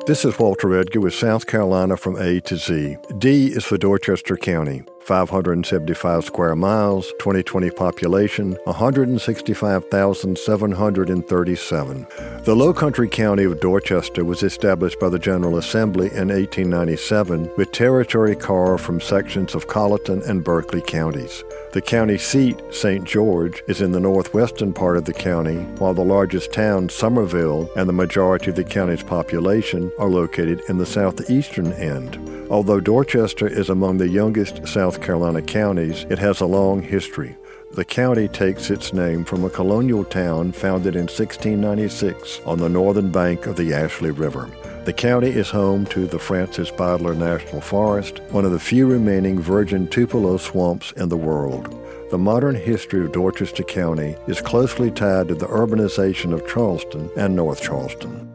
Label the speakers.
Speaker 1: This is Walter Edgar with South Carolina from A to Z. D is for Dorchester County. 575 square miles, 2020 population, 165,737. The Lowcountry County of Dorchester was established by the General Assembly in 1897 with territory carved from sections of Colleton and Berkeley counties. The county seat, St. George, is in the northwestern part of the county, while the largest town, Summerville, and the majority of the county's population are located in the southeastern end. Although Dorchester is among the youngest South Carolina counties, it has a long history. The county takes its name from a colonial town founded in 1696 on the northern bank of the Ashley River. The county is home to the Francis Bidler National Forest, one of the few remaining virgin Tupelo swamps in the world. The modern history of Dorchester County is closely tied to the urbanization of Charleston and North Charleston.